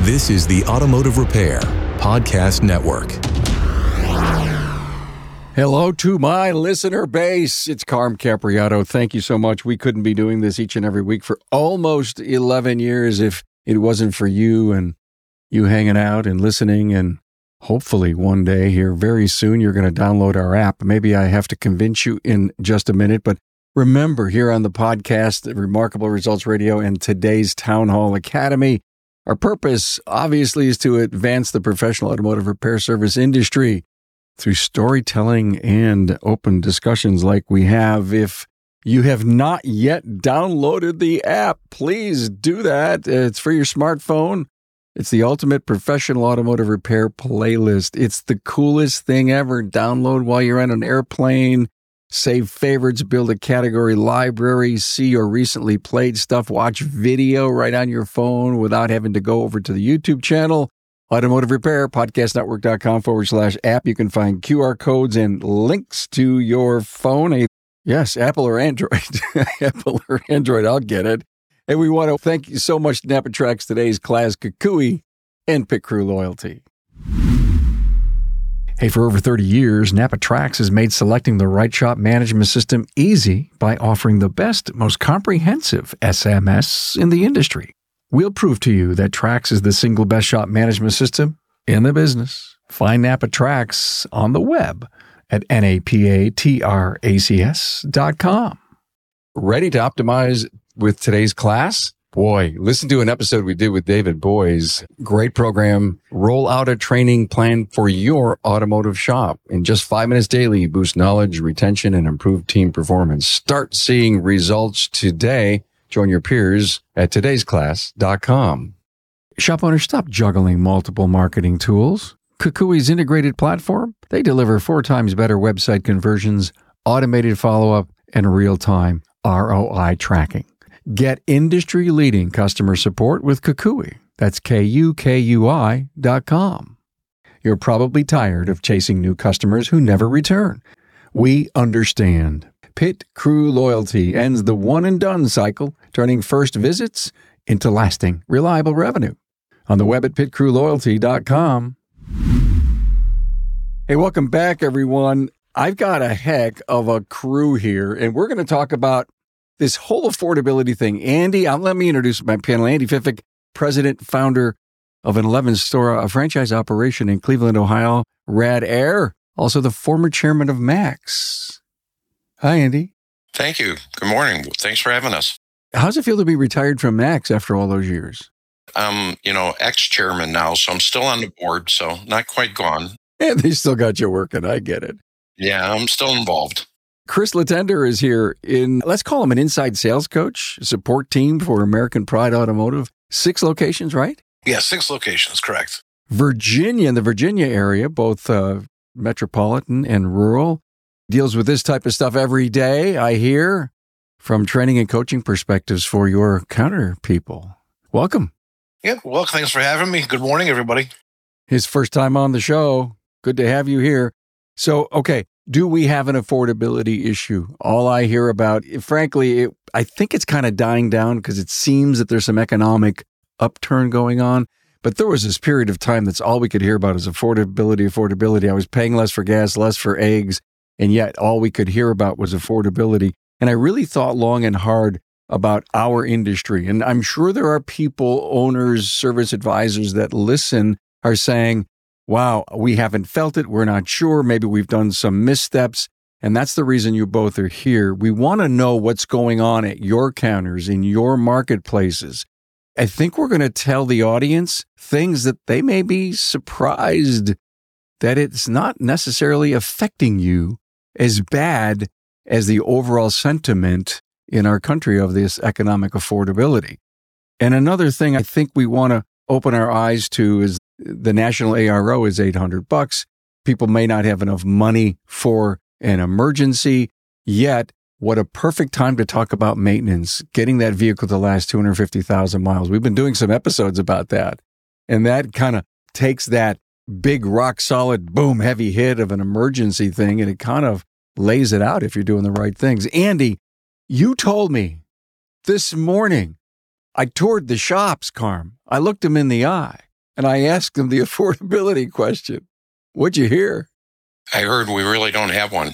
This is the Automotive Repair Podcast Network. Hello to my listener base. It's Carm Capriato. Thank you so much. We couldn't be doing this each and every week for almost 11 years if it wasn't for you and you hanging out and listening. And hopefully one day here very soon, you're going to download our app. Maybe I have to convince you in just a minute. But remember, here on the podcast, Remarkable Results Radio and today's Town Hall Academy, our purpose obviously is to advance the professional automotive repair service industry through storytelling and open discussions like we have. If you have not yet downloaded the app, please do that. It's for your smartphone. It's the ultimate professional automotive repair playlist. It's the coolest thing ever. Download while you're on an airplane. Save favorites, build a category library, see your recently played stuff, watch video right on your phone without having to go over to the YouTube channel. Automotive Repair, podcastnetwork.com/app. You can find QR codes and links to your phone. Yes, Apple or Android. Apple or Android, I'll get it. And we want to thank you so much, NapaTracs, today's class, Kukui, and Pit Crew Loyalty. Hey, for over 30 years, NapaTracs has made selecting the right shop management system easy by offering the best, most comprehensive SMS in the industry. We'll prove to you that Trax is the single best shop management system in the business. Find NapaTracs on the web at napatracs.com. Ready to optimize with today's class? Boy, listen to an episode we did with David Boys. Great program. Roll out a training plan for your automotive shop. In just 5 minutes daily, boost knowledge, retention, and improve team performance. Start seeing results today. Join your peers at todaysclass.com. Shop owners, stop juggling multiple marketing tools. Kukui's integrated platform, they deliver 4 times better website conversions, automated follow-up, and real-time ROI tracking. Get industry-leading customer support with Kukui. That's KUKUI.com. You're probably tired of chasing new customers who never return. We understand. Pit Crew Loyalty ends the one-and-done cycle, turning first visits into lasting, reliable revenue. On the web at pitcrewloyalty.com. Hey, welcome back, everyone. I've got a heck of a crew here, and we're going to talk about this whole affordability thing. Andy, let me introduce my panel. Andy Fiffick, president, founder of an 11-store franchise operation in Cleveland, Ohio, Rad Air, also the former chairman of Max. Hi, Andy. Thank you. Good morning. Thanks for having us. How's it feel to be retired from Max after all those years? Ex-chairman now, so I'm still on the board, so not quite gone. Yeah, they still got you working. I get it. Yeah, I'm still involved. Chris Latender is here let's call him an inside sales coach, support team for American Pride Automotive. 6 locations, right? Yeah, 6 locations, correct. Virginia, in the Virginia area, both metropolitan and rural, deals with this type of stuff every day, I hear, from training and coaching perspectives for your counter people. Welcome. Yeah, well, thanks for having me. Good morning, everybody. His first time on the show. Good to have you here. So, okay. Do we have an affordability issue? All I hear about, frankly, I think it's kind of dying down because it seems that there's some economic upturn going on. But there was this period of time that's all we could hear about is affordability. I was paying less for gas, less for eggs, and yet all we could hear about was affordability. And I really thought long and hard about our industry. And I'm sure there are people, owners, service advisors that listen are saying, wow, we haven't felt it. We're not sure. Maybe we've done some missteps. And that's the reason you both are here. We want to know what's going on at your counters, in your marketplaces. I think we're going to tell the audience things that they may be surprised that it's not necessarily affecting you as bad as the overall sentiment in our country of this economic affordability. And another thing I think we want to open our eyes to is the national ARO is $800. People may not have enough money for an emergency, yet what a perfect time to talk about maintenance, getting that vehicle to last 250,000 miles. We've been doing some episodes about that, and that kind of takes that big rock solid, boom, heavy hit of an emergency thing, and it kind of lays it out if you're doing the right things. Andy, you told me this morning, I toured the shops, Carm. I looked them in the eye. and I asked him the affordability question. What'd you hear? I heard we really don't have one.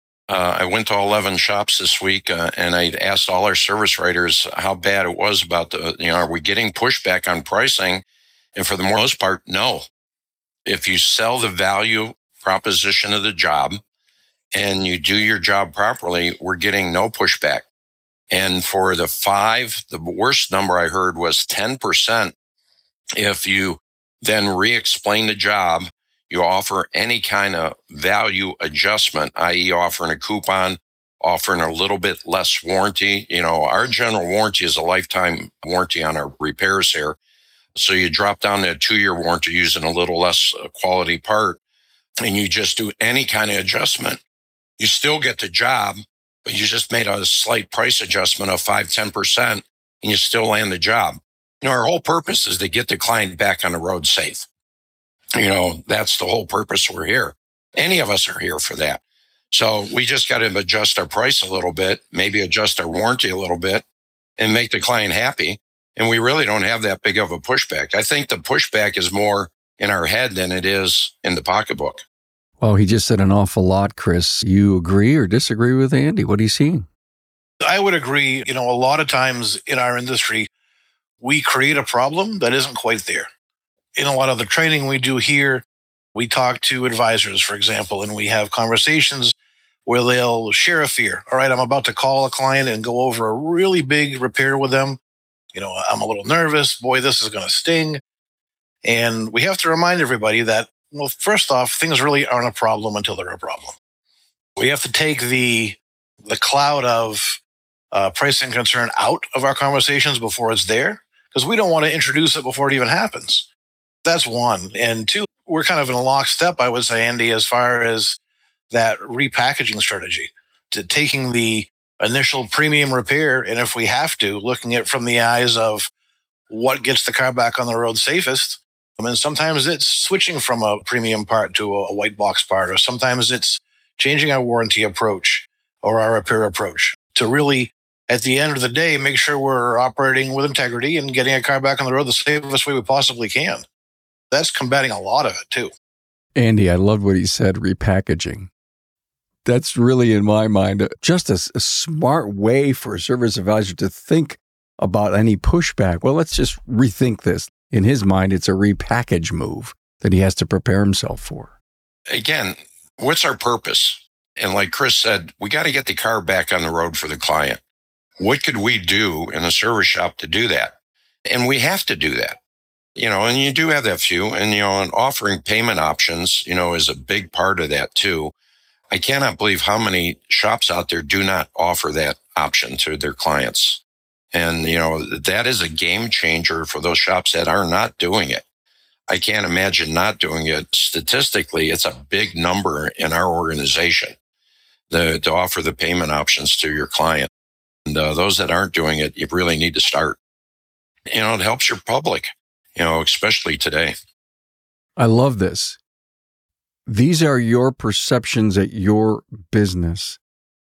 I went to 11 shops this week, and I asked all our service writers how bad it was about are we getting pushback on pricing? And for the most part, no. If you sell the value proposition of the job and you do your job properly, we're getting no pushback. And for the worst number I heard was 10%. If you then re-explain the job, you offer any kind of value adjustment, i.e. offering a coupon, offering a little bit less warranty. Our general warranty is a lifetime warranty on our repairs here. So you drop down to a 2-year warranty using a little less quality part, and you just do any kind of adjustment. You still get the job, but you just made a slight price adjustment of 5-10%, and you still land the job. Our whole purpose is to get the client back on the road safe. That's the whole purpose we're here. Any of us are here for that. So we just got to adjust our price a little bit, maybe adjust our warranty a little bit, and make the client happy. And we really don't have that big of a pushback. I think the pushback is more in our head than it is in the pocketbook. Well, he just said an awful lot, Chris. You agree or disagree with Andy? What are you seeing? I would agree. A lot of times in our industry, we create a problem that isn't quite there. In a lot of the training we do here, we talk to advisors, for example, and we have conversations where they'll share a fear. All right, I'm about to call a client and go over a really big repair with them. I'm a little nervous. Boy, this is going to sting. And we have to remind everybody that, well, first off, things really aren't a problem until they're a problem. We have to take the cloud of pricing concern out of our conversations before it's there, because we don't want to introduce it before it even happens. That's one. And two, we're kind of in a lockstep, I would say, Andy, as far as that repackaging strategy, to taking the initial premium repair, and if we have to, looking at it from the eyes of what gets the car back on the road safest. Sometimes it's switching from a premium part to a white box part, or sometimes it's changing our warranty approach or our repair approach to really, at the end of the day, make sure we're operating with integrity and getting a car back on the road the safest way we possibly can. That's combating a lot of it too. Andy, I loved what he said, repackaging. That's really, in my mind, just a smart way for a service advisor to think about any pushback. Well, let's just rethink this. In his mind, it's a repackage move that he has to prepare himself for. Again, what's our purpose? And like Chris said, we got to get the car back on the road for the client. What could we do in a service shop to do that? And we have to do that. And you do have that few. And, and offering payment options, is a big part of that too. I cannot believe how many shops out there do not offer that option to their clients. And, that is a game changer for those shops that are not doing it. I can't imagine not doing it. Statistically, it's a big number in our organization to offer the payment options to your client. And those that aren't doing it, you really need to start. It helps your public, especially today. I love this. These are your perceptions at your business.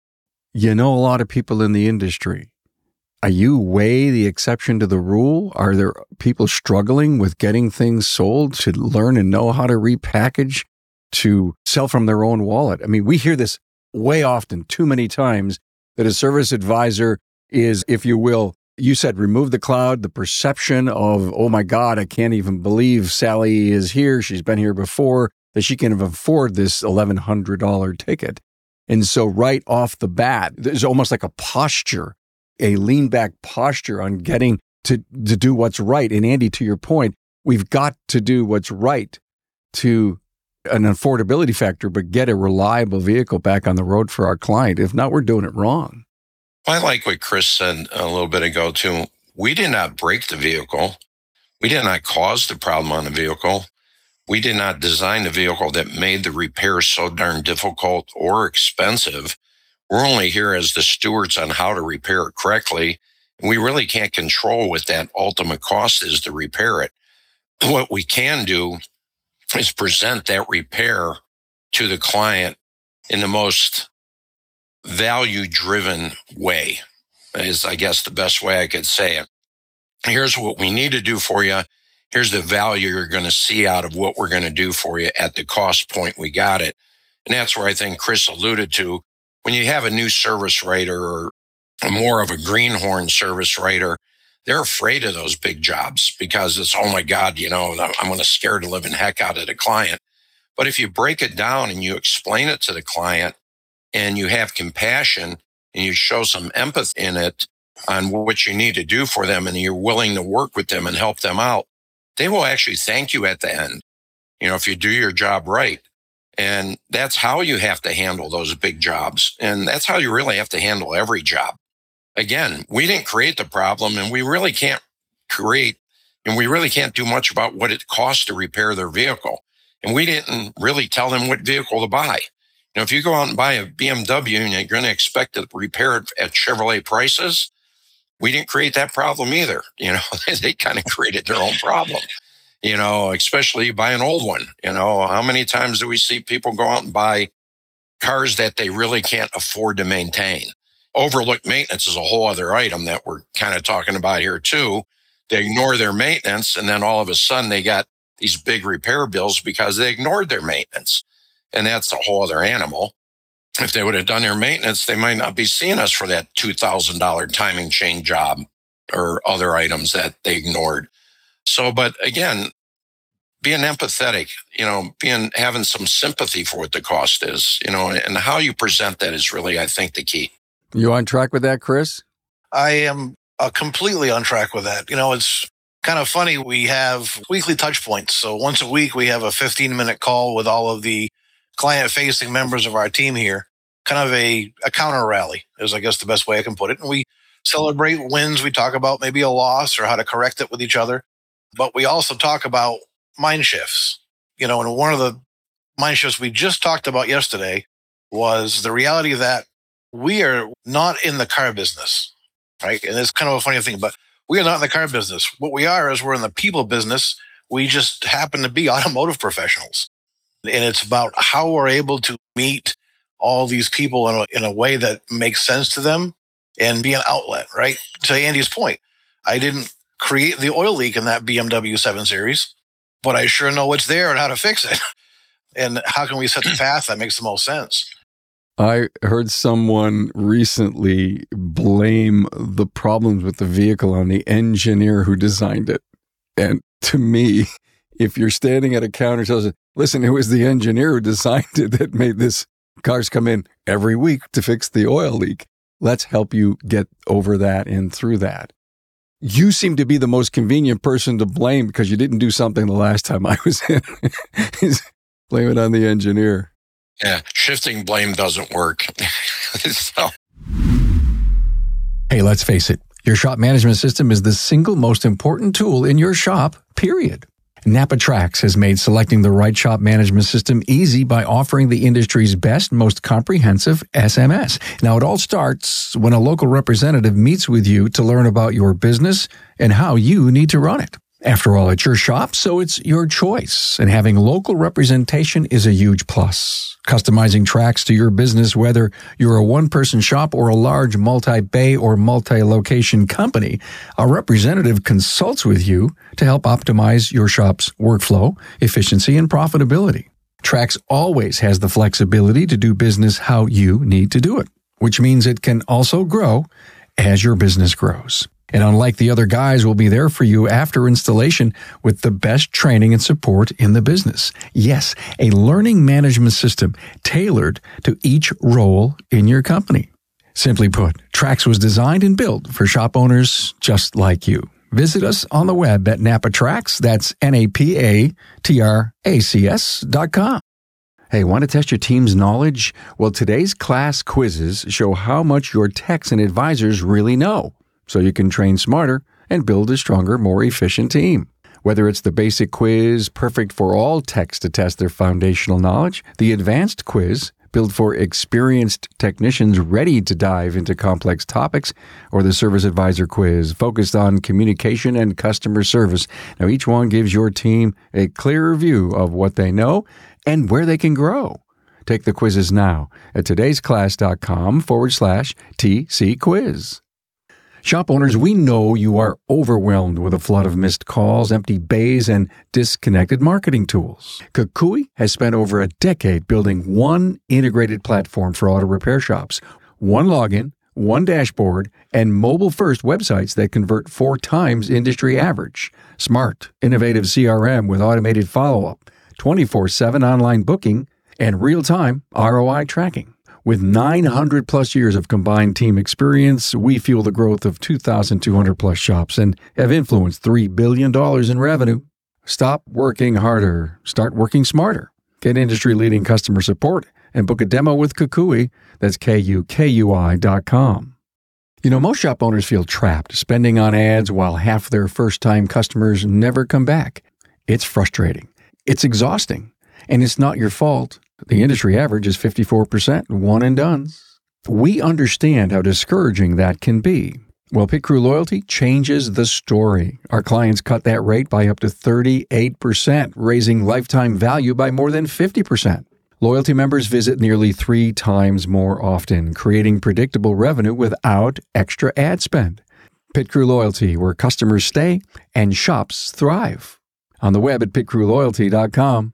A lot of people in the industry. Are you way the exception to the rule? Are there people struggling with getting things sold to learn and know how to repackage, to sell from their own wallet? We hear this way often, too many times, that a service advisor is, if you will, you said remove the cloud, the perception of, oh my God, I can't even believe Sally is here. She's been here before, that she can afford this $1,100 ticket. And so right off the bat, there's almost like a posture, a lean back posture on getting to do what's right. And Andy, to your point, we've got to do what's right to an affordability factor, but get a reliable vehicle back on the road for our client. If not, we're doing it wrong. I like what Chris said a little bit ago too. We did not break the vehicle. We did not cause the problem on the vehicle. We did not design the vehicle that made the repair so darn difficult or expensive. We're only here as the stewards on how to repair it correctly. And we really can't control what that ultimate cost is to repair it. What we can do is present that repair to the client in the most value-driven way, is, I guess, the best way I could say it. Here's what we need to do for you. here's the value you're going to see out of what we're going to do for you at the cost point we got it. And that's where I think Chris alluded to. When you have a new service writer or more of a greenhorn service writer, they're afraid of those big jobs because it's, oh my God, I'm going to scare the living heck out of the client. But if you break it down and you explain it to the client and you have compassion and you show some empathy in it on what you need to do for them and you're willing to work with them and help them out, they will actually thank you at the end, if you do your job right. And that's how you have to handle those big jobs. And that's how you really have to handle every job. Again, we didn't create the problem and we really can't do much about what it costs to repair their vehicle. And we didn't really tell them what vehicle to buy. If you go out and buy a BMW and you're going to expect to repair it at Chevrolet prices, we didn't create that problem either. They kind of created their own problem, especially buy an old one. How many times do we see people go out and buy cars that they really can't afford to maintain? Overlooked maintenance is a whole other item that we're kind of talking about here too. They ignore their maintenance and then all of a sudden they got these big repair bills because they ignored their maintenance. And that's a whole other animal. If they would have done their maintenance, they might not be seeing us for that $2,000 timing chain job or other items that they ignored. So, but again, being empathetic, having some sympathy for what the cost is, and how you present that is really, I think, the key. You on track with that, Chris? I am completely on track with that. It's kind of funny. We have weekly touch points. So once a week, we have a 15-minute call with all of the client-facing members of our team here, kind of a counter rally is, I guess, the best way I can put it. And we celebrate wins. We talk about maybe a loss or how to correct it with each other. But we also talk about mind shifts. And one of the mind shifts we just talked about yesterday was the reality that we are not in the car business, right? And it's kind of a funny thing, but we are not in the car business. What we are is we're in the people business. We just happen to be automotive professionals. And it's about how we're able to meet all these people in a way that makes sense to them and be an outlet, right? To Andy's point, I didn't create the oil leak in that BMW 7 Series, but I sure know what's there and how to fix it. And how can we set the path that makes the most sense? I heard someone recently blame the problems with the vehicle on the engineer who designed it. And to me, if you're standing at a counter and tells, listen, it was the engineer who designed it that made this. Cars come in every week to fix the oil leak. Let's help you get over that and through that. You seem to be the most convenient person to blame because you didn't do something the last time I was in. Blame it on the engineer. Yeah, shifting blame doesn't work. So. Hey, let's face it. Your shop management system is the single most important tool in your shop, period. NapaTrax has made selecting the right shop management system easy by offering the industry's best, most comprehensive SMS. Now, it all starts when a local representative meets with you to learn about your business and how you need to run it. After all, it's your shop, so it's your choice, and having local representation is a huge plus. Customizing Trax to your business, whether you're a one-person shop or a large multi-bay or multi-location company, a representative consults with you to help optimize your shop's workflow, efficiency, and profitability. Trax always has the flexibility to do business how you need to do it, which means it can also grow as your business grows. And unlike the other guys, will be there for you after installation with the best training and support in the business. Yes, a learning management system tailored to each role in your company. Simply put, Trax was designed and built for shop owners just like you. Visit us on the web at NapaTrax, that's NapaTracs.com. Hey, want to test your team's knowledge? Well, today's class quizzes show how much your techs and advisors really know, so you can train smarter and build a stronger, more efficient team. Whether it's the basic quiz, perfect for all techs to test their foundational knowledge, the advanced quiz, built for experienced technicians ready to dive into complex topics, or the service advisor quiz, focused on communication and customer service. Now, each one gives your team a clearer view of what they know and where they can grow. Take the quizzes now at todaysclass.com/TC quiz. Shop owners, we know you are overwhelmed with a flood of missed calls, empty bays, and disconnected marketing tools. Kukui has spent over a decade building one integrated platform for auto repair shops. One login, one dashboard, and mobile-first websites that convert 4 times industry average. Smart, innovative CRM with automated follow-up, 24/7 online booking, and real-time ROI tracking. With 900 plus years of combined team experience, we fuel the growth of 2,200 plus shops and have influenced $3 billion in revenue. Stop working harder. Start working smarter. Get industry-leading customer support and book a demo with Kukui. That's KUKUI.com. You know, most shop owners feel trapped spending on ads while half their first-time customers never come back. It's frustrating. It's exhausting. And it's not your fault. The industry average is 54% one and dones. We understand how discouraging that can be. Well, Pit Crew Loyalty changes the story. Our clients cut that rate by up to 38%, raising lifetime value by more than 50%. Loyalty members visit nearly 3 times more often, creating predictable revenue without extra ad spend. Pit Crew Loyalty, where customers stay and shops thrive. On the web at pitcrewloyalty.com.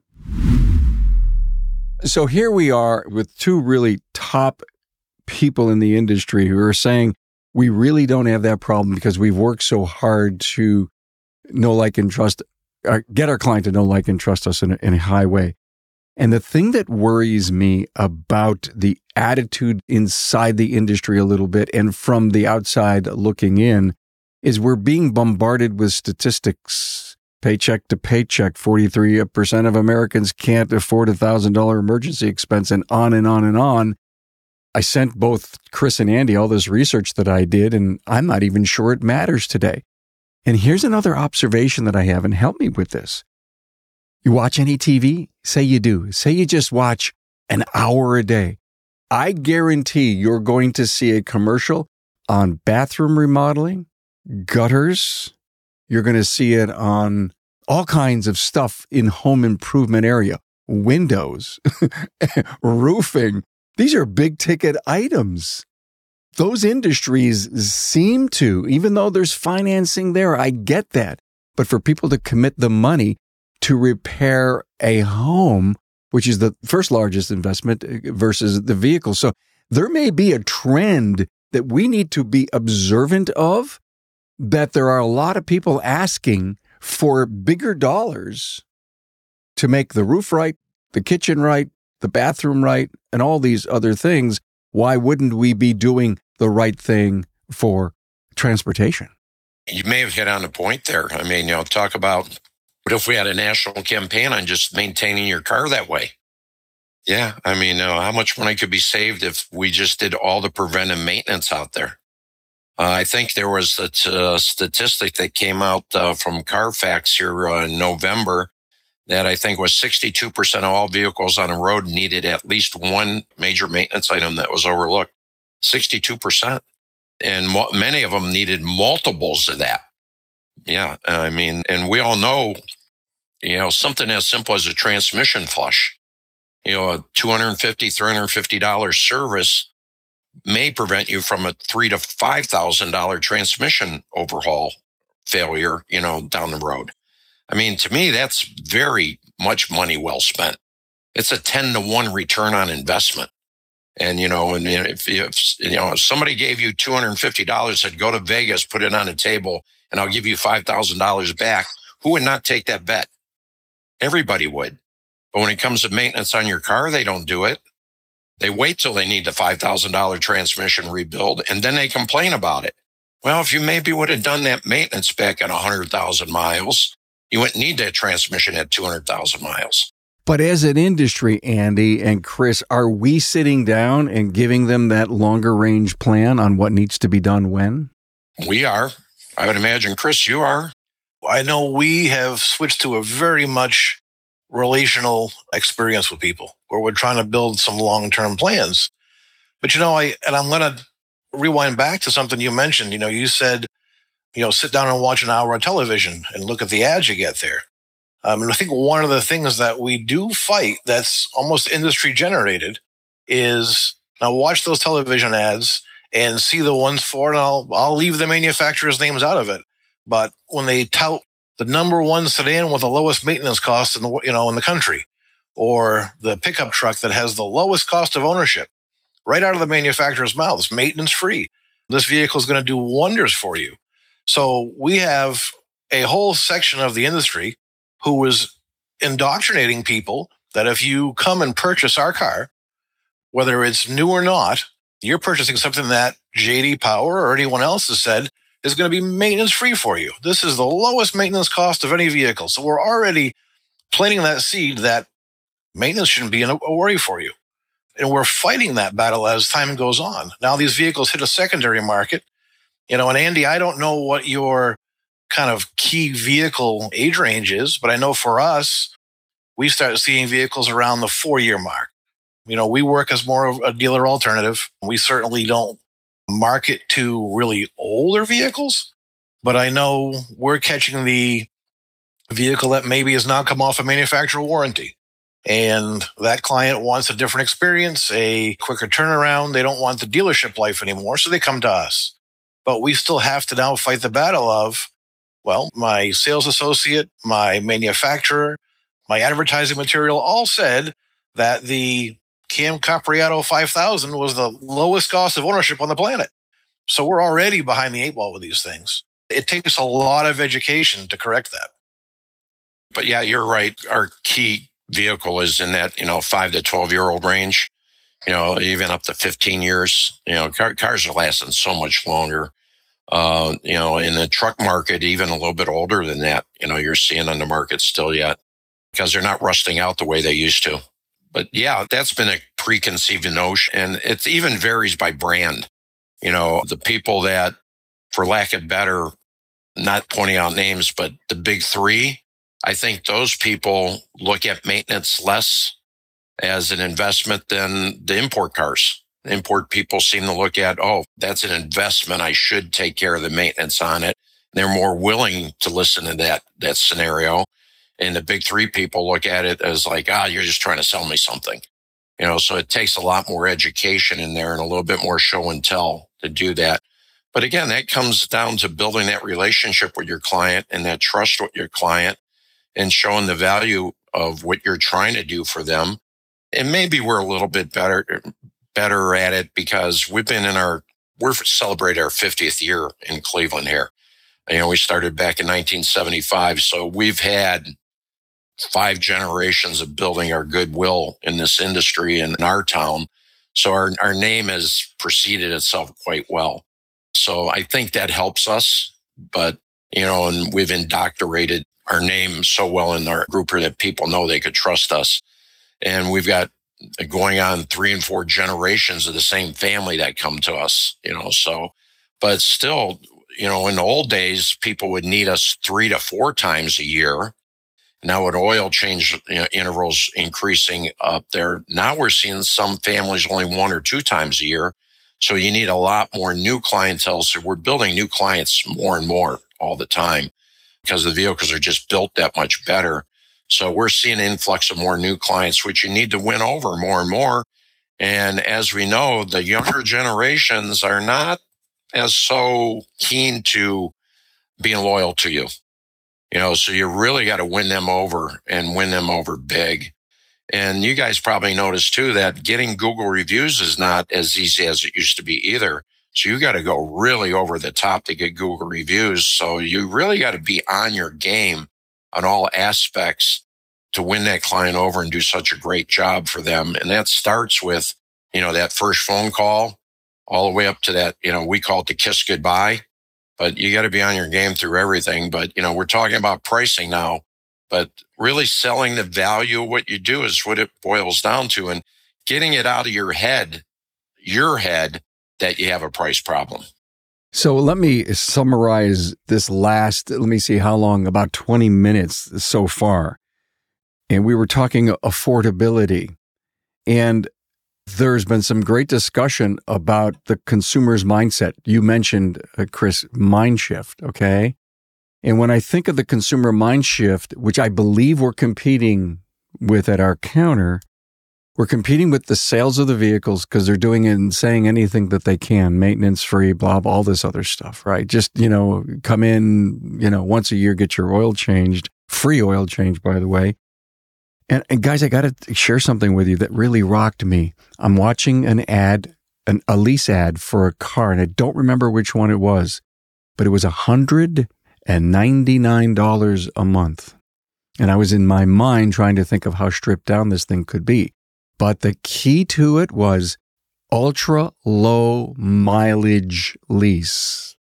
So here we are with 2 really top people in the industry who are saying we really don't have that problem because we've worked so hard to know, like, and trust, get our client to know, like, and trust us in a high way. And the thing that worries me about the attitude inside the industry a little bit and from the outside looking in is we're being bombarded with statistics. Paycheck to paycheck, 43% of Americans can't afford a $1,000 emergency expense, and on and on and on. I sent both Chris and Andy all this research that I did, and I'm not even sure it matters today. And here's another observation that I have, and help me with this. You watch any TV? Say you do. Say you just watch an hour a day. I guarantee you're going to see a commercial on bathroom remodeling, gutters. You're going to see it on all kinds of stuff in home improvement area, windows, roofing. These are big ticket items. Those industries seem to, even though there's financing there, I get that. But for people to commit the money to repair a home, which is the first largest investment versus the vehicle. So there may be a trend that we need to be observant of, that there are a lot of people asking for bigger dollars to make the roof right, the kitchen right, the bathroom right, and all these other things. Why wouldn't we be doing the right thing for transportation? You may have hit on the point there. I mean, talk about what if we had a national campaign on just maintaining your car that way? Yeah, I mean, how much money could be saved if we just did all the preventive maintenance out there? I think there was a statistic that came out from Carfax here in November that I think was 62% of all vehicles on the road needed at least one major maintenance item that was overlooked. 62%. And many of them needed multiples of that. Yeah, I mean, and we all know, something as simple as a transmission flush, a $250, $350 service may prevent you from a $3,000 to $5,000 transmission overhaul failure, down the road. I mean, to me, that's very much money well spent. It's a 10-to-1 return on investment. And, if somebody gave you $250, said, go to Vegas, put it on a table, and I'll give you $5,000 back, who would not take that bet? Everybody would. But when it comes to maintenance on your car, they don't do it. They wait till they need the $5,000 transmission rebuild, and then they complain about it. Well, if you maybe would have done that maintenance back at 100,000 miles, you wouldn't need that transmission at 200,000 miles. But as an industry, Andy and Chris, are we sitting down and giving them that longer range plan on what needs to be done when? We are. I would imagine, Chris, you are. I know we have switched to a very much relational experience with people where we're trying to build some long-term plans. But, I'm going to rewind back to something you mentioned. You said, sit down and watch an hour of television and look at the ads you get there. And I think one of the things that we do fight that's almost industry generated is now watch those television ads and see the ones for it. And I'll leave the manufacturers' names out of it. But when they tout the number one sedan with the lowest maintenance cost in the country, or the pickup truck that has the lowest cost of ownership, right out of the manufacturer's mouth, it's maintenance free. This vehicle is going to do wonders for you. So we have a whole section of the industry who is indoctrinating people that if you come and purchase our car, whether it's new or not, you're purchasing something that JD Power or anyone else has said is going to be maintenance free for you. This is the lowest maintenance cost of any vehicle. So we're already planting that seed that maintenance shouldn't be a worry for you. And we're fighting that battle as time goes on. Now these vehicles hit a secondary market, and Andy, I don't know what your kind of key vehicle age range is, but I know for us, we start seeing vehicles around the 4-year mark. We work as more of a dealer alternative. We certainly don't market to really older vehicles, but I know we're catching the vehicle that maybe has now come off a manufacturer warranty. And that client wants a different experience, a quicker turnaround. They don't want the dealership life anymore, so they come to us. But we still have to now fight the battle of, well, my sales associate, my manufacturer, my advertising material all said that the Cam Capriato 5000 was the lowest cost of ownership on the planet. So we're already behind the 8 ball with these things. It takes a lot of education to correct that. But yeah, you're right. Our key vehicle is in that 5 to 12-year-old range, even up to 15 years. Cars are lasting so much longer. In the truck market, even a little bit older than that, you're seeing on the market still yet, because they're not rusting out the way they used to. But yeah, that's been a preconceived notion, and it even varies by brand. The people that, for lack of better, not pointing out names, but the big three, I think those people look at maintenance less as an investment than the import cars. The import people seem to look at, that's an investment. I should take care of the maintenance on it. They're more willing to listen to that scenario. And the big three people look at it as like, you're just trying to sell me something. So it takes a lot more education in there and a little bit more show and tell to do that. But again, that comes down to building that relationship with your client and that trust with your client, and showing the value of what you're trying to do for them. And maybe we're a little bit better at it because we're celebrating our 50th year in Cleveland here. We started back in 1975. So we've had 5 generations of building our goodwill in this industry and in our town. So our name has preceded itself quite well. So I think that helps us, but, and we've indoctrinated our name so well in our group that people know they could trust us. And we've got going on 3 and 4 generations of the same family that come to us, but still, in the old days, people would need us 3 to 4 times a year. Now with oil change intervals increasing up there, now we're seeing some families only 1 or 2 times a year. So you need a lot more new clientele. So we're building new clients more and more all the time, because the vehicles are just built that much better. So we're seeing an influx of more new clients, which you need to win over more and more. And as we know, the younger generations are not as so keen to being loyal to you. So you really got to win them over and win them over big. And you guys probably noticed too that getting Google reviews is not as easy as it used to be either. So you got to go really over the top to get Google reviews. So you really got to be on your game on all aspects to win that client over and do such a great job for them. And that starts with, that first phone call all the way up to that, we call it the kiss goodbye, but you got to be on your game through everything. But, we're talking about pricing now, but really selling the value of what you do is what it boils down to, and getting it out of your head that you have a price problem. So let me summarize this let me see how long, about 20 minutes so far. And we were talking affordability. And there's been some great discussion about the consumer's mindset. You mentioned, Chris, mind shift, okay? And when I think of the consumer mind shift, which I believe we're competing with at our counter, We're competing with the sales of the vehicles because they're doing and saying anything that they can, maintenance free, blah, blah, all this other stuff, right? Just, come in, once a year, get your oil changed, free oil change, by the way. And guys, I got to share something with you that really rocked me. I'm watching an ad, a lease ad for a car, and I don't remember which one it was, but it was $199 a month. And I was in my mind trying to think of how stripped down this thing could be. But the key to it was ultra low mileage lease,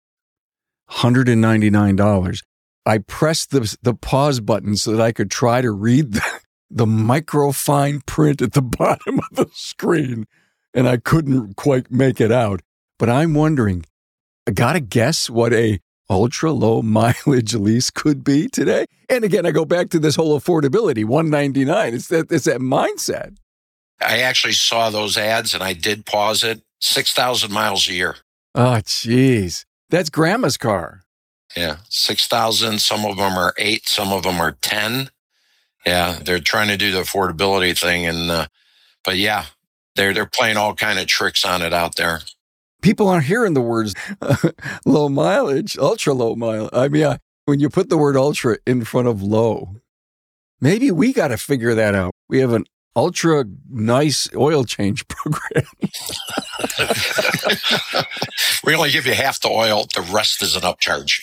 $199. I pressed the pause button so that I could try to read the microfine print at the bottom of the screen, and I couldn't quite make it out. But I'm wondering, I got to guess what a ultra low mileage lease could be today. And again, I go back to this whole affordability, $199. It's that mindset. I actually saw those ads and I did pause it. 6,000 miles a year. Oh, geez. That's grandma's car. Yeah. 6,000. Some of them are 8. Some of them are 10. Yeah. They're trying to do the affordability thing. But yeah, they're playing all kind of tricks on it out there. People aren't hearing the words low mileage, ultra low mileage. I mean, when you put the word ultra in front of low, maybe we got to figure that out. We have an ultra nice oil change program. We only give you half the oil. The rest is an upcharge.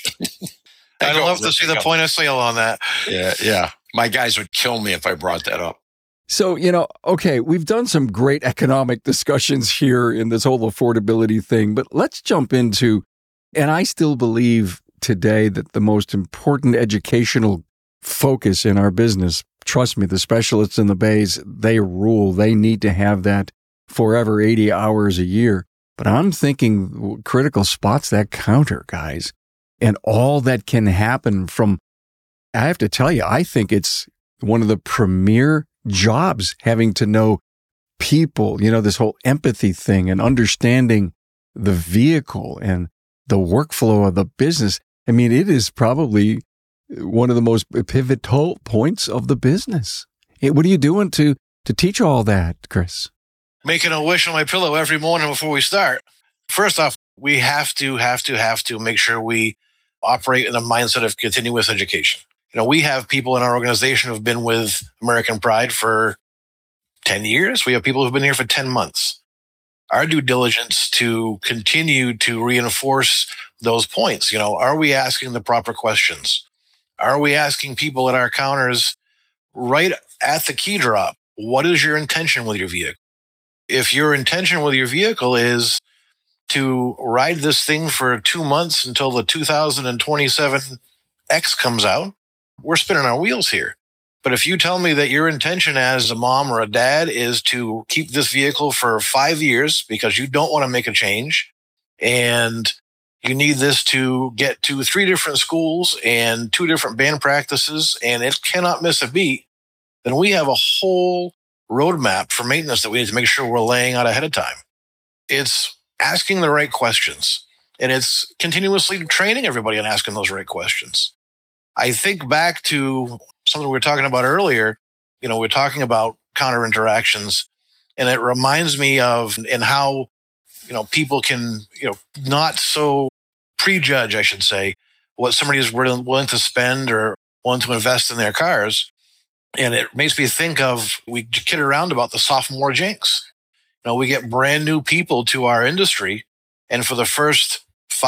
I'd love to see the point of sale on that. Yeah. My guys would kill me if I brought that up. So, okay, we've done some great economic discussions here in this whole affordability thing, but let's jump into, and I still believe today that the most important educational focus in our business, trust me, the specialists in the bays, they rule. They need to have that forever 80 hours a year. But I'm thinking critical spots that counter, guys, and all that can happen from, I have to tell you, I think it's one of the premier jobs, having to know people, this whole empathy thing and understanding the vehicle and the workflow of the business. I mean, it is probably one of the most pivotal points of the business. What are you doing to teach all that, Chris? Making a wish on my pillow every morning before we start. First off, we have to make sure we operate in a mindset of continuous education. We have people in our organization who've been with American Pride for 10 years. We have people who've been here for 10 months. Our due diligence to continue to reinforce those points. Are we asking the proper questions? Are we asking people at our counters right at the key drop, what is your intention with your vehicle? If your intention with your vehicle is to ride this thing for 2 months until the 2027 X comes out, we're spinning our wheels here. But if you tell me that your intention as a mom or a dad is to keep this vehicle for 5 years because you don't want to make a change and you need this to get to 3 different schools and 2 different band practices and it cannot miss a beat, then we have a whole roadmap for maintenance that we need to make sure we're laying out ahead of time. It's asking the right questions, and it's continuously training everybody on asking those right questions. I think back to something we were talking about earlier. We're talking about counter interactions, and it reminds me of and how, people can, not so prejudge, I should say, what somebody is willing to spend or willing to invest in their cars. And it makes me think of, we kid around about the sophomore jinx. We get brand new people to our industry, and for the first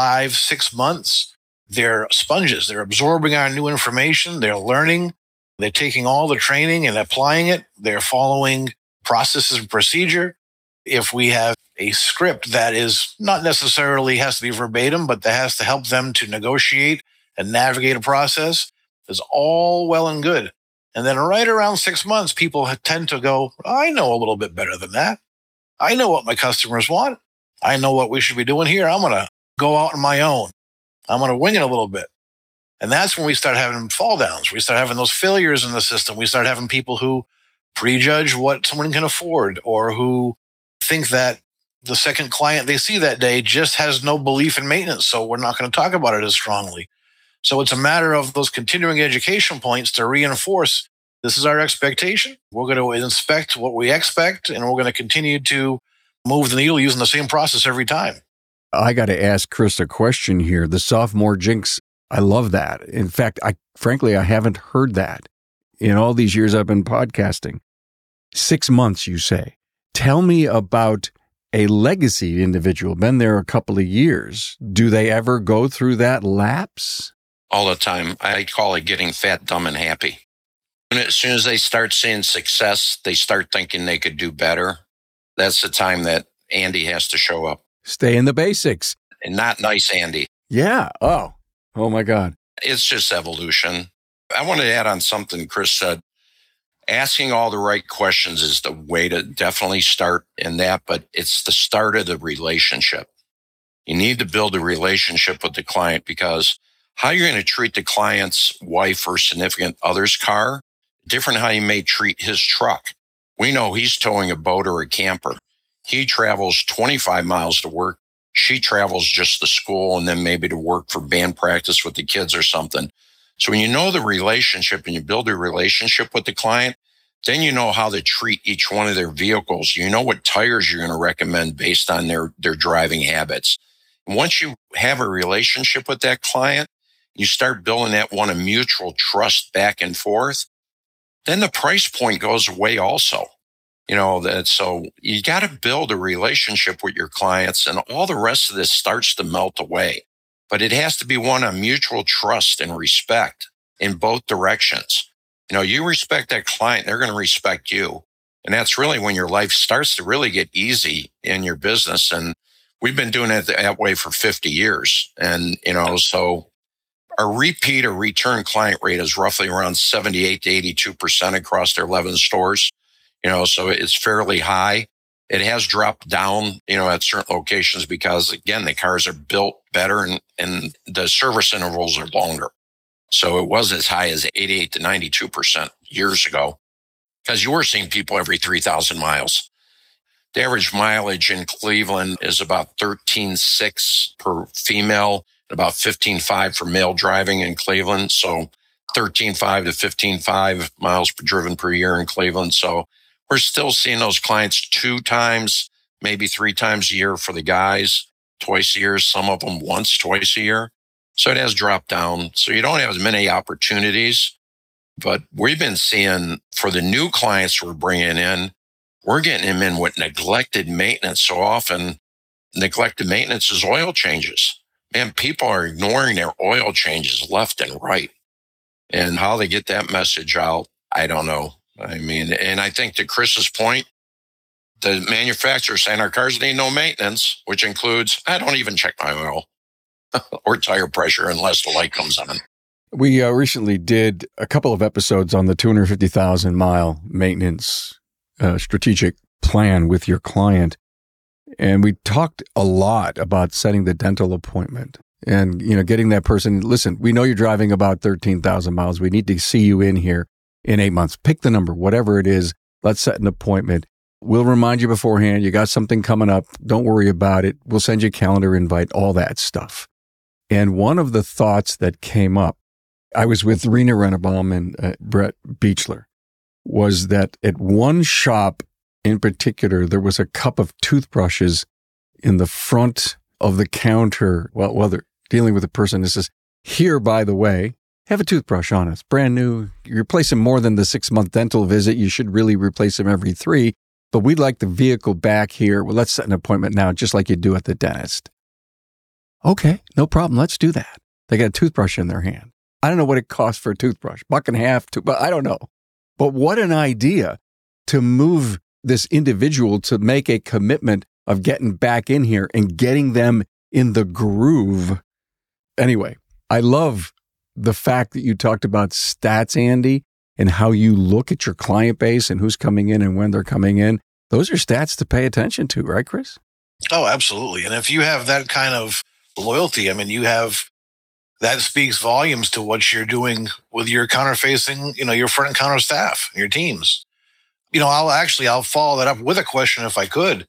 5-6 months, they're sponges. They're absorbing our new information. They're learning. They're taking all the training and applying it. They're following processes and procedure. If we have a script that is not necessarily has to be verbatim, but that has to help them to negotiate and navigate a process, is all well and good. And then right around 6 months, people tend to go, I know a little bit better than that. I know what my customers want. I know what we should be doing here. I'm going to go out on my own. I'm going to wing it a little bit. And that's when we start having fall downs. We start having those failures in the system. We start having people who prejudge what someone can afford, or who think that the second client they see that day just has no belief in maintenance, so we're not going to talk about it as strongly. So it's a matter of those continuing education points to reinforce This is our expectation. We're going to inspect what we expect, and we're going to continue to move the needle using the same process every time. I got to ask Chris a question here. The sophomore jinx, I love that. In fact, frankly, I haven't heard that in all these years I've been podcasting. 6 months, you say. Tell me about a legacy individual, been there a couple of years. Do they ever go through that lapse? All the time. I call it getting fat, dumb, and happy. And as soon as they start seeing success, they start thinking they could do better. That's the time that Andy has to show up. Stay in the basics. And not nice Andy. Yeah. Oh my God. It's just evolution. I want to add on something Chris said. Asking all the right questions is the way to definitely start in that, but it's the start of the relationship. You need to build a relationship with the client, because how you're going to treat the client's wife or significant other's car, different how you may treat his truck. We know he's towing a boat or a camper. He travels 25 miles to work. She travels just to school and then maybe to work for band practice with the kids or something. So when you know the relationship and you build a relationship with the client, then you know how to treat each one of their vehicles. You know what tires you're going to recommend based on their driving habits. And once you have a relationship with that client, you start building that one of mutual trust back and forth, then the price point goes away also. So you got to build a relationship with your clients, and all the rest of this starts to melt away. But it has to be one of mutual trust and respect in both directions. You respect that client, they're going to respect you. And that's really when your life starts to really get easy in your business. And we've been doing it that way for 50 years. And, so our repeat or return client rate is roughly around 78 to 82% across their 11 stores. So it's fairly high. It has dropped down, at certain locations because, again, the cars are built better and the service intervals are longer. So it was as high as 88 to 92% years ago, because you were seeing people every 3,000 miles. The average mileage in Cleveland is about 13.6 per female, and about 15.5 for male driving in Cleveland. So 13.5 to 15.5 miles driven per year in Cleveland. So we're still seeing those clients 2 times, maybe 3 times a year for the guys, twice a year, some of them once, twice a year. So it has dropped down. So you don't have as many opportunities, but we've been seeing for the new clients we're bringing in, we're getting them in with neglected maintenance. So often neglected maintenance is oil changes. Man, people are ignoring their oil changes left and right. And how they get that message out, I don't know. And I think to Chris's point, the manufacturer's saying our cars need no maintenance, which includes, I don't even check my oil or tire pressure unless the light comes on. We recently did a couple of episodes on the 250,000 mile maintenance strategic plan with your client. And we talked a lot about setting the dental appointment and, getting that person, listen, we know you're driving about 13,000 miles. We need to see you in here in 8 months. Pick the number, whatever it is. Let's set an appointment. We'll remind you beforehand. You got something coming up. Don't worry about it. We'll send you a calendar invite, all that stuff. And one of the thoughts that came up, I was with Rena Rennebaum and Brett Beechler, was that at one shop in particular, there was a cup of toothbrushes in the front of the counter. Well, they're dealing with a person that says, here, by the way, have a toothbrush on it. It's brand new. You replace them more than the 6-month dental visit. You should really replace them every 3. But we'd like the vehicle back here. Well, let's set an appointment now, just like you do at the dentist. Okay, no problem. Let's do that. They got a toothbrush in their hand. I don't know what it costs for a toothbrush, $1.50, but I don't know. But what an idea to move this individual to make a commitment of getting back in here and getting them in the groove. Anyway, I love the fact that you talked about stats, Andy, and how you look at your client base and who's coming in and when they're coming in. Those are stats to pay attention to, right, Chris? Oh, absolutely. And if you have that kind of loyalty, that speaks volumes to what you're doing with your counter-facing, your front and counter staff, your teams. I'll follow that up with a question if I could.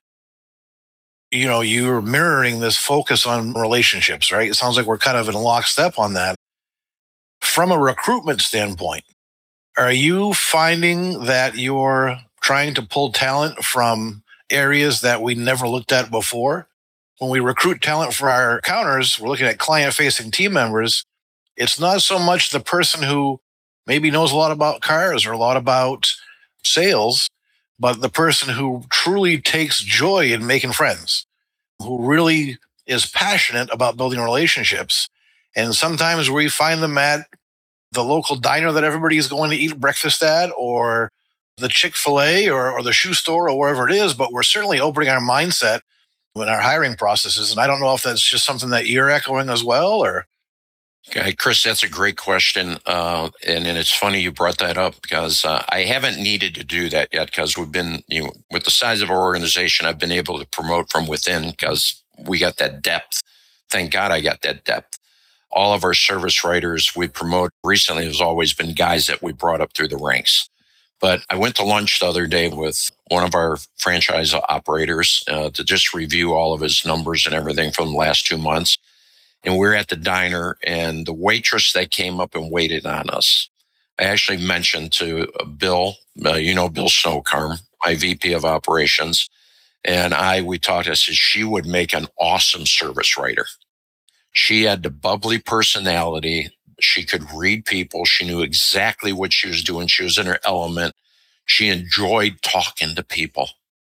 You're mirroring this focus on relationships, right? It sounds like we're kind of in lockstep on that. From a recruitment standpoint, Are you finding that you're trying to pull talent from areas that we never looked at before? When we recruit talent for our counters, we're looking at client-facing team members. It's not so much the person who maybe knows a lot about cars or a lot about sales, but the person who truly takes joy in making friends, who really is passionate about building relationships. And sometimes we find them at the local diner that everybody is going to eat breakfast at, or the Chick-fil-A or the shoe store or wherever it is, but we're certainly opening our mindset in our hiring processes. And I don't know if that's just something that you're echoing as well, or... Okay, Chris, that's a great question. And it's funny you brought that up because I haven't needed to do that yet because we've been, with the size of our organization, I've been able to promote from within because we got that depth. Thank God I got that depth. All of our service writers we promote recently has always been guys that we brought up through the ranks. But I went to lunch the other day with one of our franchise operators to just review all of his numbers and everything from the last 2 months. And we're at the diner, and the waitress that came up and waited on us, I actually mentioned to Bill, Bill Snowcarm, my VP of operations, and we talked. I said she would make an awesome service writer. She had the bubbly personality. She could read people. She knew exactly what she was doing. She was in her element. She enjoyed talking to people.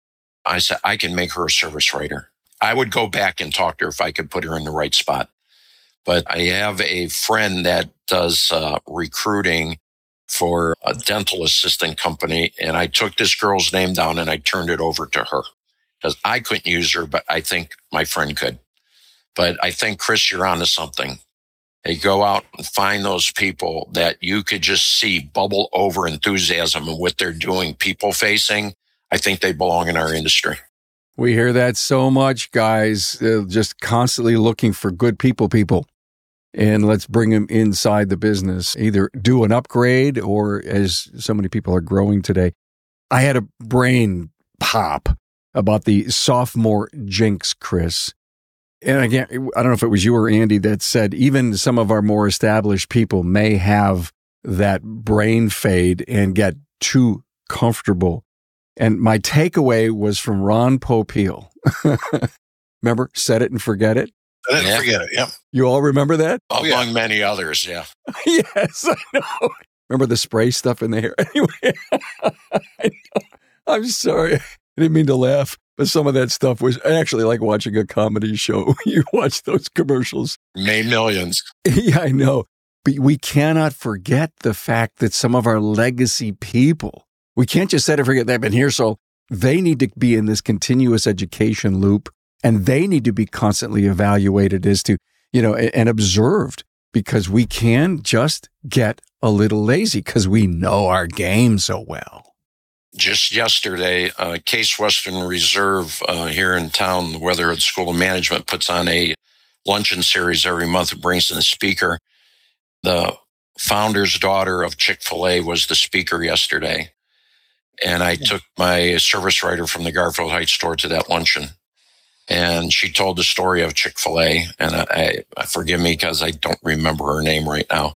I said, I can make her a service writer. I would go back and talk to her if I could put her in the right spot. But I have a friend that does recruiting for a dental assistant company, and I took this girl's name down and I turned it over to her because I couldn't use her, but I think my friend could. But I think, Chris, you're onto something. Hey, go out and find those people that you could just see bubble over enthusiasm and what they're doing, people facing. I think they belong in our industry. We hear that so much, guys, just constantly looking for good people. And let's bring them inside the business, either do an upgrade or, as so many people are growing today. I had a brain pop about the sophomore jinx, Chris. And again, I don't know if it was you or Andy that said even some of our more established people may have that brain fade and get too comfortable. And my takeaway was from Ron Popeil. Remember, set it and forget it? Set it and forget it, yep. You all remember that? Among many others, yeah. Yes, I know. Remember the spray stuff in the hair? Anyway, I know. I'm sorry. I didn't mean to laugh. But some of that stuff was actually like watching a comedy show. You watch those commercials. Made millions. Yeah, I know. But we cannot forget the fact that some of our legacy people, we can't just set and forget they've been here. So they need to be in this continuous education loop, and they need to be constantly evaluated as to, and observed, because we can just get a little lazy because we know our game so well. Just yesterday, Case Western Reserve here in town, the Weatherhead School of Management, puts on a luncheon series every month. It brings in a speaker. The founder's daughter of Chick-fil-A was the speaker yesterday. And I took my service writer from the Garfield Heights store to that luncheon. And she told the story of Chick-fil-A. And I forgive me because I don't remember her name right now.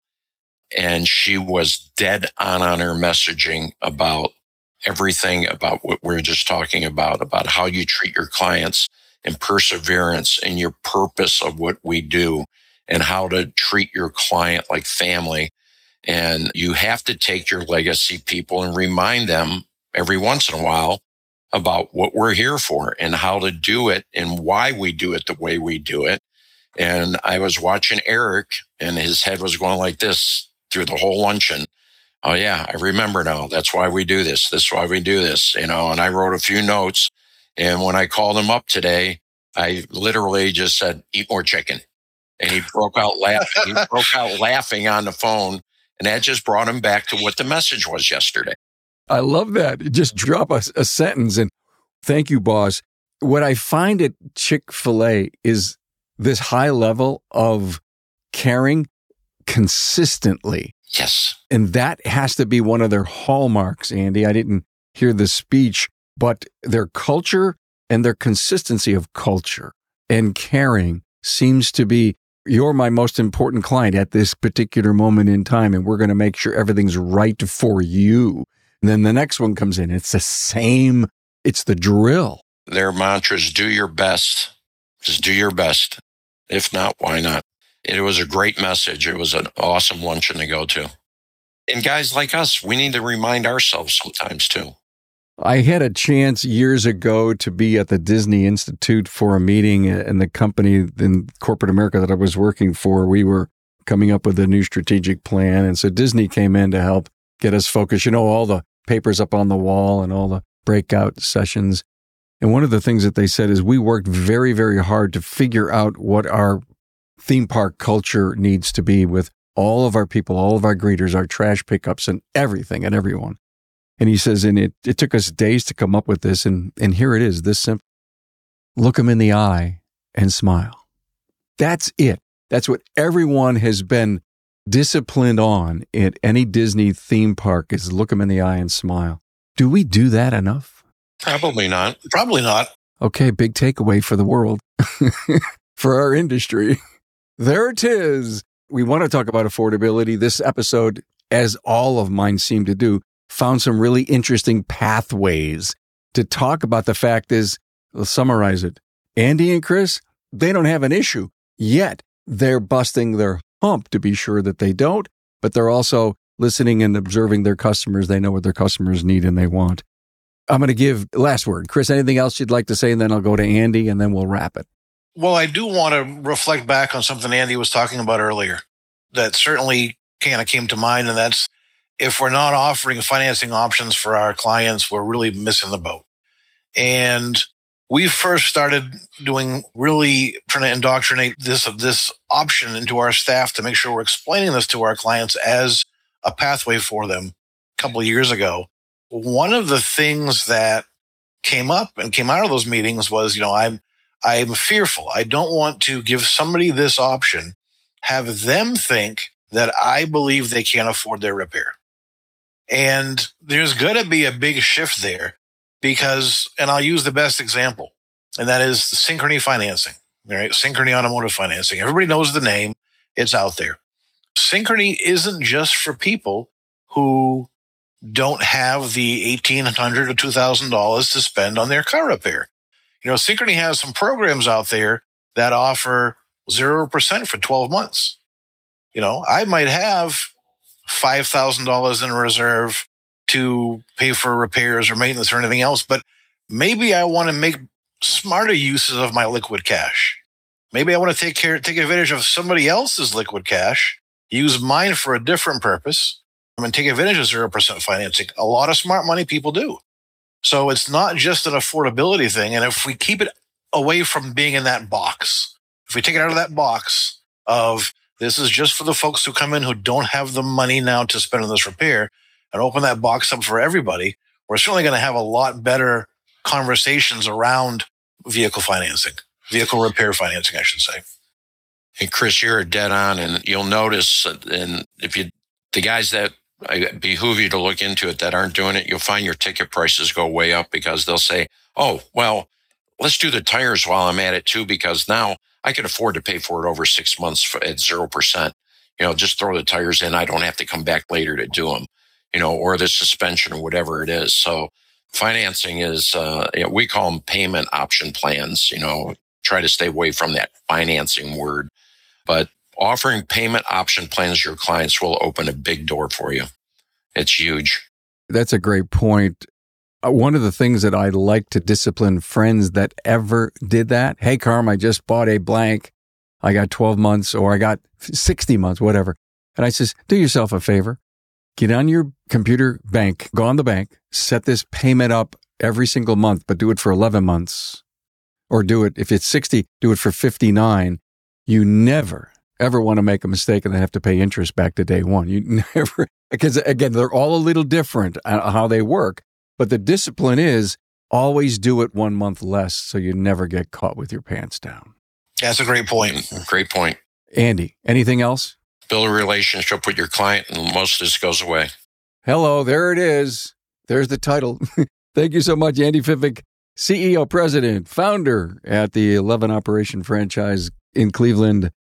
And she was dead on her messaging about everything about what we're just talking about how you treat your clients and perseverance and your purpose of what we do and how to treat your client like family. And you have to take your legacy people and remind them every once in a while about what we're here for and how to do it and why we do it the way we do it. And I was watching Eric, and his head was going like this through the whole luncheon. Oh, yeah, I remember now. That's why we do this. That's why we do this, and I wrote a few notes. And when I called him up today, I literally just said, eat more chicken. And he broke out laughing. He broke out laughing on the phone. And that just brought him back to what the message was yesterday. I love that. Just drop a sentence and thank you, boss. What I find at Chick-fil-A is this high level of caring consistently. Yes. And that has to be one of their hallmarks, Andy. I didn't hear the speech, but their culture and their consistency of culture and caring seems to be you're my most important client at this particular moment in time, and we're going to make sure everything's right for you. And then the next one comes in. It's the same. It's the drill. Their mantra is do your best. Just do your best. If not, why not? It was a great message. It was an awesome luncheon to go to. And guys like us, we need to remind ourselves sometimes too. I had a chance years ago to be at the Disney Institute for a meeting, and the company in corporate America that I was working for, we were coming up with a new strategic plan. And so Disney came in to help get us focused. You know, all the papers up on the wall and all the breakout sessions. And one of the things that they said is we worked very, very hard to figure out what our theme park culture needs to be with all of our people, all of our greeters, our trash pickups and everything and everyone. And he says, and it took us days to come up with this. And here it is, this simple. Look them in the eye and smile. That's it. That's what everyone has been disciplined on at any Disney theme park is look them in the eye and smile. Do we do that enough? Probably not. Probably not. Okay, big takeaway for the world, for our industry. There it is. We want to talk about affordability. This episode, as all of mine seem to do, found some really interesting pathways to talk about. The fact is, let's summarize it. Andy and Chris, they don't have an issue yet. They're busting their hump to be sure that they don't, but they're also listening and observing their customers. They know what their customers need and they want. I'm going to give last word. Chris, anything else you'd like to say? And then I'll go to Andy and then we'll wrap it. Well, I do want to reflect back on something Andy was talking about earlier that certainly kind of came to mind. And that's if we're not offering financing options for our clients, we're really missing the boat. And we first started doing really trying to indoctrinate this option into our staff to make sure we're explaining this to our clients as a pathway for them a couple of years ago. One of the things that came up and came out of those meetings was, I'm fearful. I don't want to give somebody this option, have them think that I believe they can't afford their repair. And there's going to be a big shift there because, and I'll use the best example, and that is the Synchrony financing, right? Synchrony Automotive Financing. Everybody knows the name. It's out there. Synchrony isn't just for people who don't have the $1,800 or $2,000 to spend on their car repair. Synchrony has some programs out there that offer 0% for 12 months. I might have $5,000 in a reserve to pay for repairs or maintenance or anything else, but maybe I want to make smarter uses of my liquid cash. Maybe I want to take advantage of somebody else's liquid cash, use mine for a different purpose, and take advantage of 0% financing. A lot of smart money people do. So it's not just an affordability thing. And if we keep it away from being in that box, if we take it out of that box of this is just for the folks who come in who don't have the money now to spend on this repair, and open that box up for everybody, we're certainly going to have a lot better conversations around vehicle repair financing, I should say. And Chris, you're dead on, and you'll notice, and the guys that I behoove you to look into it that aren't doing it, you'll find your ticket prices go way up because they'll say, oh, well, let's do the tires while I'm at it too, because now I can afford to pay for it over 6 months at 0%. Just throw the tires in. I don't have to come back later to do them, or the suspension or whatever it is. So financing is, we call them payment option plans, try to stay away from that financing word. But offering payment option plans to your clients will open a big door for you. It's huge. That's a great point. One of the things that I like to discipline friends that ever did that, hey, Carm, I just bought a blank. I got 12 months or I got 60 months, whatever. And I says, do yourself a favor. Get on your computer bank, go on the bank, set this payment up every single month, but do it for 11 months. Or do it, if it's 60, do it for 59. You never ever want to make a mistake and then have to pay interest back to day one. You never, because again, they're all a little different how they work, but the discipline is always do it 1 month less so you never get caught with your pants down. That's a great point. Great point. Andy, anything else? Build a relationship with your client and most of this goes away. Hello, there it is. There's the title. Thank you so much, Andy Fiffick, CEO, President, Founder at the 11 Operation franchise in Cleveland.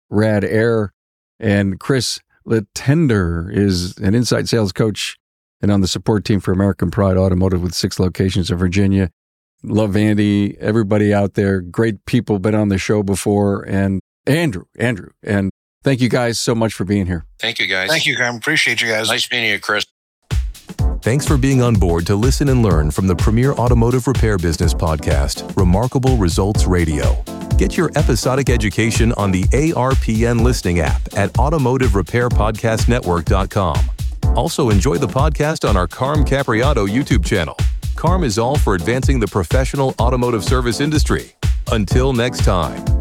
Rad Air. And Chris Letender is an inside sales coach and on the support team for American Pride Automotive with 6 locations in Virginia. Love Andy, everybody out there, great people, been on the show before, and Andrew. And thank you guys so much for being here. Thank you, guys. Thank you, Graham. Appreciate you guys. Nice meeting you, Chris. Thanks for being on board to listen and learn from the premier automotive repair business podcast, Remarkable Results Radio. Get your episodic education on the ARPN listening app at automotiverepairpodcastnetwork.com. Also enjoy the podcast on our Carm Capriato YouTube channel. Carm is all for advancing the professional automotive service industry. Until next time.